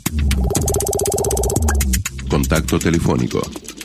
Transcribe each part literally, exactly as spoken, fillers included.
Contacto telefónico.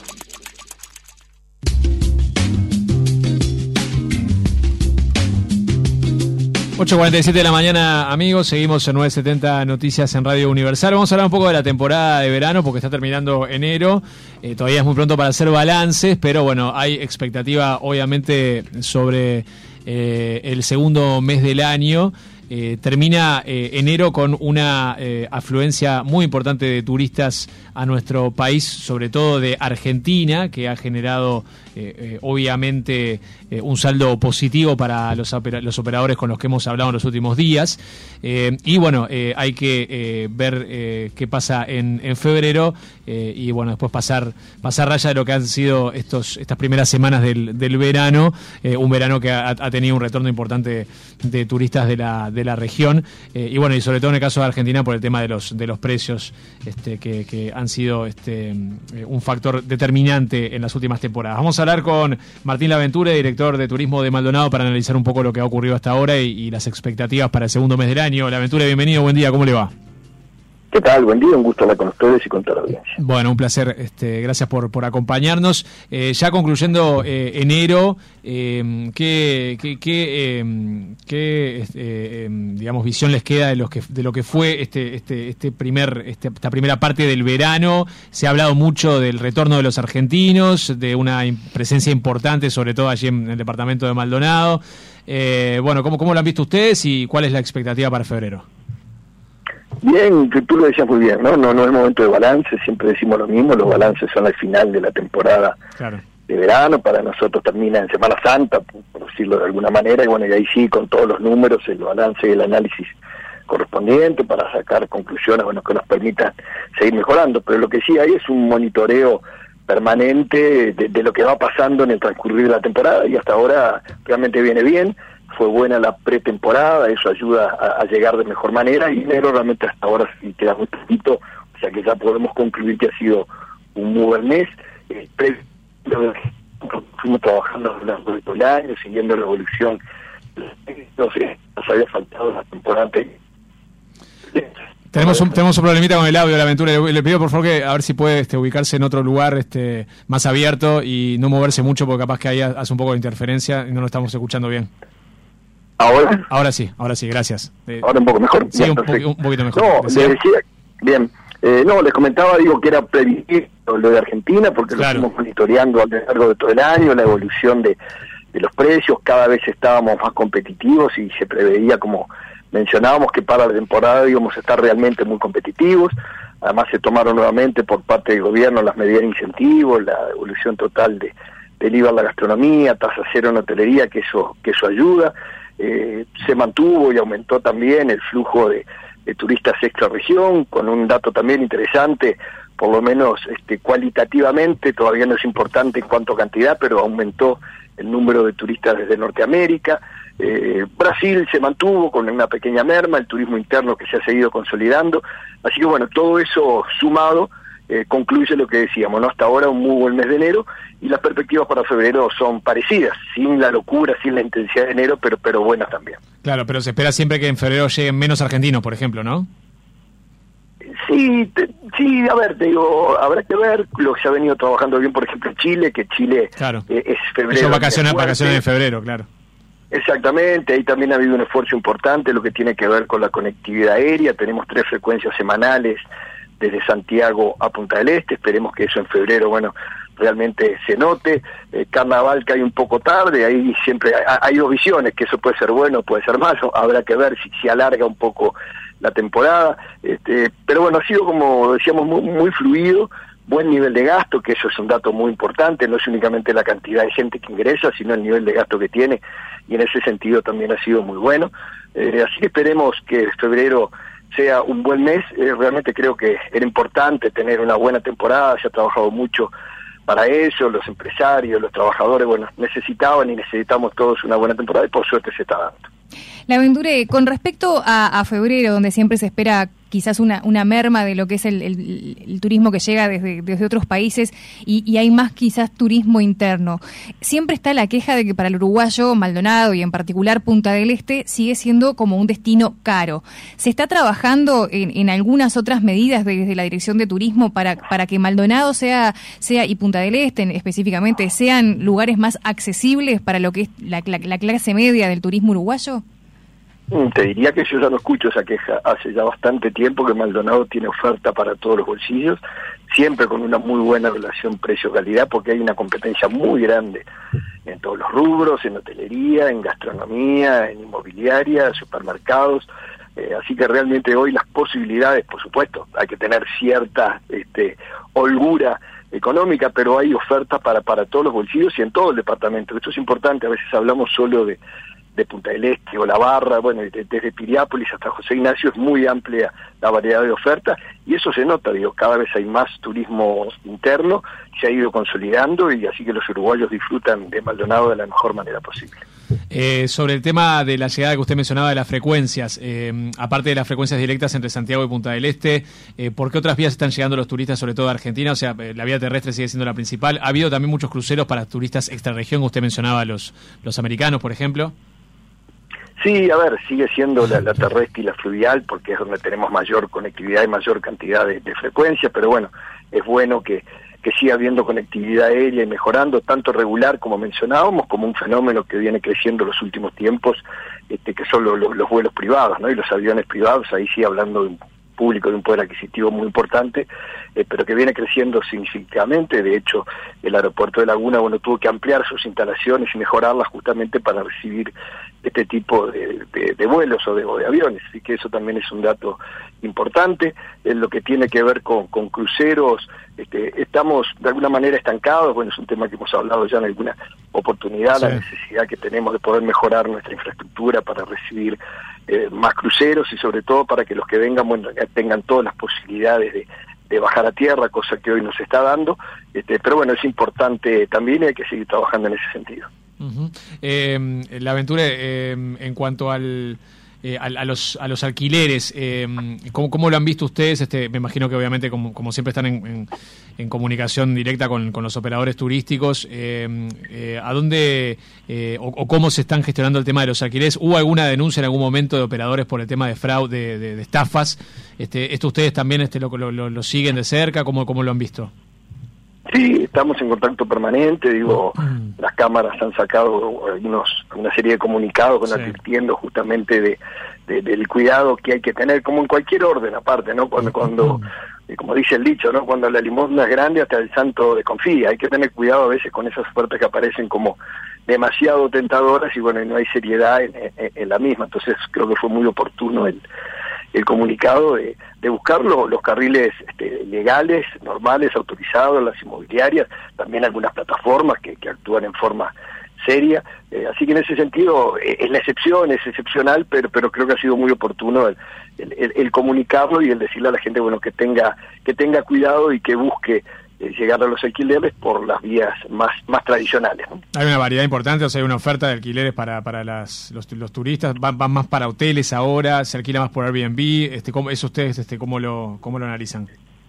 ocho cuarenta y siete de la mañana, amigos, seguimos en novecientos setenta Noticias en Radio Universal. Vamos a hablar un poco de la temporada de verano porque está terminando enero. Eh, todavía es muy pronto para hacer balances, pero bueno, hay expectativa obviamente sobre eh, el segundo mes del año. Eh, termina eh, enero con una eh, afluencia muy importante de turistas a nuestro país, sobre todo de Argentina, que ha generado eh, eh, obviamente eh, un saldo positivo para los, opera- los operadores con los que hemos hablado en los últimos días. Eh, y bueno, eh, hay que eh, ver eh, qué pasa en, en febrero eh, y bueno, después pasar pasar raya de lo que han sido estos estas primeras semanas del, del verano, eh, un verano que ha, ha tenido un retorno importante de turistas de la de la región eh, y bueno, y sobre todo en el caso de Argentina por el tema de los de los precios este, que, que han sido este, un factor determinante en las últimas temporadas. Vamos a hablar con Martín Laventure, director de Turismo de Maldonado, para analizar un poco lo que ha ocurrido hasta ahora y, y las expectativas para el segundo mes del año. Laventure, bienvenido, buen día, ¿cómo le va? ¿Qué tal? Buen día, un gusto hablar con ustedes y con toda la audiencia. Bueno, un placer, este, gracias por, por acompañarnos. Eh, ya concluyendo eh, enero, eh, ¿qué, qué, qué, eh, qué este, eh, digamos, visión les queda de, los que, de lo que fue este, este, este primer, este, esta primera parte del verano? Se ha hablado mucho del retorno de los argentinos, de una presencia importante, sobre todo allí en el departamento de Maldonado. Eh, bueno, ¿cómo, ¿cómo lo han visto ustedes y cuál es la expectativa para febrero? Bien, tú lo decías muy bien, ¿no? No, no es momento de balance, siempre decimos lo mismo, los balances son al final de la temporada claro. de verano, para nosotros termina en Semana Santa, por decirlo de alguna manera, y bueno, y ahí sí, con todos los números, el balance y el análisis correspondiente para sacar conclusiones, bueno, que nos permitan seguir mejorando, pero lo que sí hay es un monitoreo permanente de, de lo que va pasando en el transcurrir de la temporada, y hasta ahora realmente viene bien. Fue buena la pretemporada, eso ayuda a, a llegar de mejor manera, y enero realmente hasta ahora sí queda muy poquito, o sea que ya podemos concluir que ha sido un muy buen mes. Eh, pre- fuimos trabajando a lo largo de todo el año, siguiendo la evolución, no sé, nos había faltado la temporada anterior. Tenemos un, tenemos un problemita con el audio, Laventure. Le, le pido por favor que a ver si puede este, ubicarse en otro lugar este, más abierto y no moverse mucho porque capaz que ahí hace un poco de interferencia y no lo estamos escuchando bien. ¿Ahora? Ahora sí, ahora sí, gracias. Eh, ¿Ahora un poco mejor? Sí, un, po- un poquito mejor. No, les decía, bien, eh, no, les comentaba, digo, que era previsible lo de Argentina, porque claro. lo estamos monitoreando a lo largo de todo el año, la evolución de, de los precios, cada vez estábamos más competitivos y se preveía, como mencionábamos, que para la temporada íbamos a estar realmente muy competitivos. Además se tomaron nuevamente por parte del gobierno las medidas de incentivos, la devolución total de, del I V A a la gastronomía, tasa cero en hotelería, que eso, que eso ayuda. Eh, se mantuvo y aumentó también el flujo de, de turistas extra región, con un dato también interesante, por lo menos este, cualitativamente, todavía no es importante en cuanto a cantidad, pero aumentó el número de turistas desde Norteamérica. Eh, Brasil se mantuvo con una pequeña merma, el turismo interno que se ha seguido consolidando, así que bueno, todo eso sumado eh, concluye lo que decíamos, ¿no? Hasta ahora un muy buen mes de enero, y las perspectivas para febrero son parecidas, sin la locura, sin la intensidad de enero, pero pero buenas también. Claro, pero se espera siempre que en febrero lleguen menos argentinos, por ejemplo, ¿no? Sí, te, sí, a ver, te digo, habrá que ver lo que se ha venido trabajando bien, por ejemplo, en Chile, que Chile claro. eh, es febrero. Ellos vacaciones, vacaciones en febrero, claro. Exactamente, ahí también ha habido un esfuerzo importante, lo que tiene que ver con la conectividad aérea. Tenemos tres frecuencias semanales desde Santiago a Punta del Este, esperemos que eso en febrero, bueno, realmente se note. Eh, Carnaval cae un poco tarde, ahí siempre hay, hay dos visiones, que eso puede ser bueno, puede ser malo, habrá que ver si se si alarga un poco la temporada, este, pero bueno, ha sido, como decíamos, muy, muy fluido, buen nivel de gasto, que eso es un dato muy importante, no es únicamente la cantidad de gente que ingresa, sino el nivel de gasto que tiene, y en ese sentido también ha sido muy bueno. Eh, así que esperemos que febrero sea un buen mes. Eh, realmente creo que era importante tener una buena temporada, se ha trabajado mucho para eso, los empresarios, los trabajadores, bueno, necesitaban y necesitamos todos una buena temporada, y por suerte se está dando. Laventure, con respecto a, a febrero, donde siempre se espera quizás una, una merma de lo que es el, el, el turismo que llega desde, desde otros países y, y hay más quizás turismo interno. Siempre está la queja de que para el uruguayo Maldonado y en particular Punta del Este sigue siendo como un destino caro. ¿Se está trabajando en, en algunas otras medidas desde la Dirección de Turismo para, para que Maldonado sea, sea y Punta del Este específicamente sean lugares más accesibles para lo que es la, la, la clase media del turismo uruguayo? Te diría que yo ya no escucho esa queja. Hace ya bastante tiempo que Maldonado tiene oferta para todos los bolsillos, siempre con una muy buena relación precio-calidad, porque hay una competencia muy grande en todos los rubros, en hotelería, en gastronomía, en inmobiliaria, supermercados. Eh, así que realmente hoy las posibilidades, por supuesto, hay que tener cierta este, holgura económica, pero hay ofertas para, para todos los bolsillos y en todo el departamento. Esto es importante, a veces hablamos solo de de Punta del Este o La Barra, bueno, desde Piriápolis hasta José Ignacio es muy amplia la variedad de ofertas y eso se nota, digo, cada vez hay más turismo interno, se ha ido consolidando y así que los uruguayos disfrutan de Maldonado de la mejor manera posible. Eh, sobre el tema de la llegada que usted mencionaba de las frecuencias, eh, aparte de las frecuencias directas entre Santiago y Punta del Este, eh, ¿por qué otras vías están llegando los turistas, sobre todo de Argentina? O sea, la vía terrestre sigue siendo la principal. ¿Ha habido también muchos cruceros para turistas extrarregión? Usted mencionaba los, los americanos, por ejemplo. Sí, a ver, sigue siendo la, la terrestre y la fluvial porque es donde tenemos mayor conectividad y mayor cantidad de, de frecuencia, pero bueno, es bueno que, que siga habiendo conectividad aérea y mejorando, tanto regular como mencionábamos, como un fenómeno que viene creciendo en los últimos tiempos, este, que son lo, lo, los vuelos privados, ¿no? Y los aviones privados, ahí sí hablando de un público de un poder adquisitivo muy importante, eh, pero que viene creciendo significativamente. De hecho, el aeropuerto de Laguna, bueno, tuvo que ampliar sus instalaciones y mejorarlas justamente para recibir este tipo de, de, de vuelos o de, o de aviones, así que eso también es un dato importante. En lo que tiene que ver con, con cruceros, este, estamos de alguna manera estancados, bueno, es un tema que hemos hablado ya en alguna oportunidad, sí. La necesidad que tenemos de poder mejorar nuestra infraestructura para recibir eh, más cruceros y sobre todo para que los que vengan, bueno, tengan todas las posibilidades de, de bajar a tierra, cosa que hoy nos está dando, este, pero bueno, es importante también y hay que seguir trabajando en ese sentido. Uh-huh. Eh, la aventura eh, en cuanto al, eh, a, a los a los alquileres, eh, ¿cómo, ¿cómo lo han visto ustedes? Este, me imagino que obviamente como, como siempre están en, en, en comunicación directa con, con los operadores turísticos, eh, eh, ¿a dónde eh, o, o cómo se están gestionando el tema de los alquileres? ¿Hubo alguna denuncia en algún momento de operadores por el tema de fraude, de, de, de estafas? Este, ¿Esto ustedes también este, lo, lo, lo siguen de cerca? ¿Cómo, cómo lo han visto? Sí, estamos en contacto permanente, digo, mm. las cámaras han sacado algunos, una serie de comunicados con sí. advirtiendo justamente de, de, del cuidado que hay que tener, como en cualquier orden aparte, ¿no? Cuando, cuando mm. como dice el dicho, ¿no? Cuando la limosna es grande hasta el santo desconfía, hay que tener cuidado a veces con esas ofertas que aparecen como demasiado tentadoras y bueno, no hay seriedad en, en, en la misma, entonces creo que fue muy oportuno el el comunicado de, de buscar lo, los carriles este, legales, normales, autorizados, las inmobiliarias, también algunas plataformas que, que actúan en forma seria, eh, así que en ese sentido eh, es la excepción, es excepcional, pero pero creo que ha sido muy oportuno el, el, el comunicarlo y el decirle a la gente, bueno, que tenga que tenga cuidado y que busque eh, llegar a los alquileres por las vías más más tradicionales, ¿no? Hay una variedad importante, o sea, hay una oferta de alquileres para para las los, los turistas, van, van más para hoteles ahora, se alquila más por Airbnb, este cómo eso ustedes este cómo lo cómo lo analizan.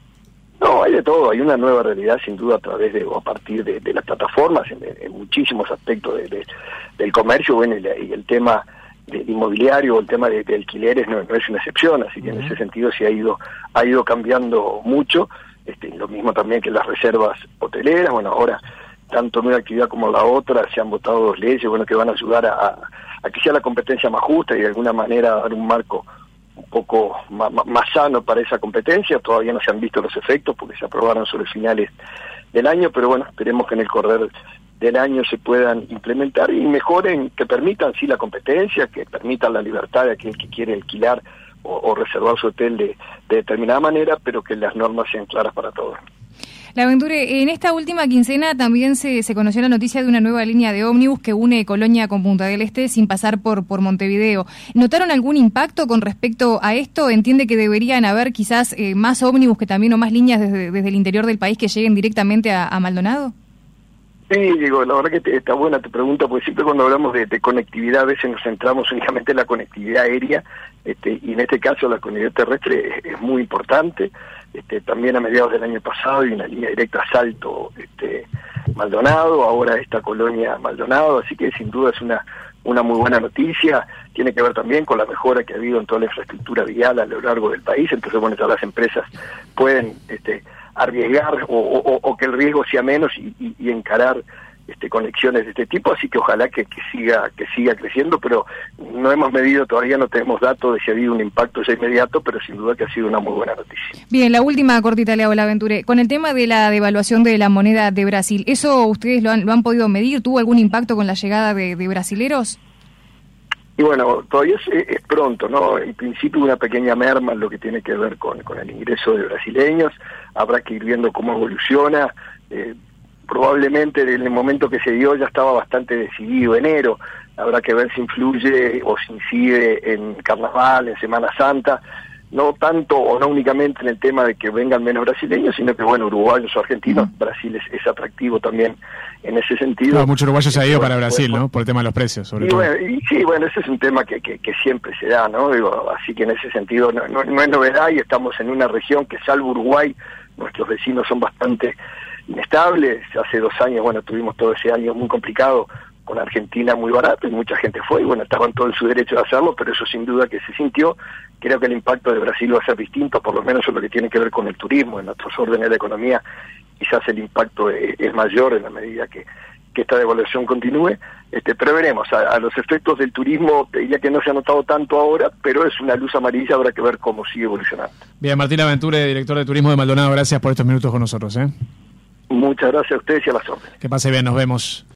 No, hay de todo, hay una nueva realidad sin duda a través de o a partir de, de las plataformas en, en muchísimos aspectos de, de, del comercio, bueno, y, y el tema de inmobiliario, el tema de, de alquileres no, no es una excepción, así que uh-huh. en ese sentido sí ha ido ha ido cambiando mucho. Este, lo mismo también que las reservas hoteleras, bueno, ahora tanto en una actividad como la otra se han votado dos leyes, bueno, que van a ayudar a, a, a que sea la competencia más justa y de alguna manera dar un marco un poco más, más sano para esa competencia. Todavía no se han visto los efectos porque se aprobaron sobre finales del año, pero bueno, esperemos que en el correr del año se puedan implementar y mejoren, que permitan sí la competencia, que permitan la libertad de aquel que quiere alquilar o, o reservar su hotel de, de determinada manera, pero que las normas sean claras para todos. Laventure, en esta última quincena también se, se conoció la noticia de una nueva línea de ómnibus que une Colonia con Punta del Este sin pasar por, por Montevideo. ¿Notaron algún impacto con respecto a esto? ¿Entiende que deberían haber quizás eh, más ómnibus que también o más líneas desde, desde el interior del país que lleguen directamente a, a Maldonado? Sí, digo, la verdad que te, está buena tu pregunta, porque siempre cuando hablamos de, de conectividad a veces nos centramos únicamente en la conectividad aérea, este, y en este caso la conectividad terrestre es, es muy importante. Este, también a mediados del año pasado hay una línea directa Salto, este, Maldonado, ahora esta Colonia Maldonado, así que sin duda es una una muy buena noticia. Tiene que ver también con la mejora que ha habido en toda la infraestructura vial a lo largo del país, entonces bueno, todas las empresas pueden este, arriesgar o, o, o que el riesgo sea menos y, y, y encarar este, conexiones de este tipo, así que ojalá que, que siga que siga creciendo, pero no hemos medido, todavía no tenemos datos de si ha habido un impacto ya inmediato, pero sin duda que ha sido una muy buena noticia. Bien, la última cortita le hago, la Aventure. Con el tema de la devaluación de la moneda de Brasil, ¿eso ustedes lo han, lo han podido medir? ¿Tuvo algún impacto con la llegada de, de brasileros? Y bueno, todavía es, es pronto, ¿no? En principio una pequeña merma en lo que tiene que ver con, con el ingreso de brasileños, habrá que ir viendo cómo evoluciona. eh, Probablemente en el momento que se dio ya estaba bastante decidido enero, habrá que ver si influye o si incide en Carnaval, en Semana Santa, no tanto o no únicamente en el tema de que vengan menos brasileños, sino que bueno, uruguayos o argentinos, uh-huh. Brasil es, es atractivo también en ese sentido. Claro, muchos uruguayos se han ido para Brasil, ¿no? Por el tema de los precios, sobre y todo. Bueno, y sí, bueno, ese es un tema que, que, que siempre se da, ¿no? Digo, así que en ese sentido no, no, no es novedad y estamos en una región que salvo Uruguay, nuestros vecinos son bastante inestables. Hace dos años, bueno, tuvimos todo ese año muy complicado con Argentina muy barato y mucha gente fue y bueno, estaban todo en su derecho de hacerlo, pero eso sin duda que se sintió. Creo que el impacto de Brasil va a ser distinto, por lo menos en lo que tiene que ver con el turismo, en otros órdenes de economía quizás el impacto es, es mayor en la medida que, que esta devaluación continúe, este, pero veremos. A, a los efectos del turismo, te diría que no se ha notado tanto ahora, pero es una luz amarilla, habrá que ver cómo sigue evolucionando. Bien, Martín Aventure, director de Turismo de Maldonado, gracias por estos minutos con nosotros, ¿eh? Muchas gracias a ustedes y a las órdenes. Que pase bien, nos vemos.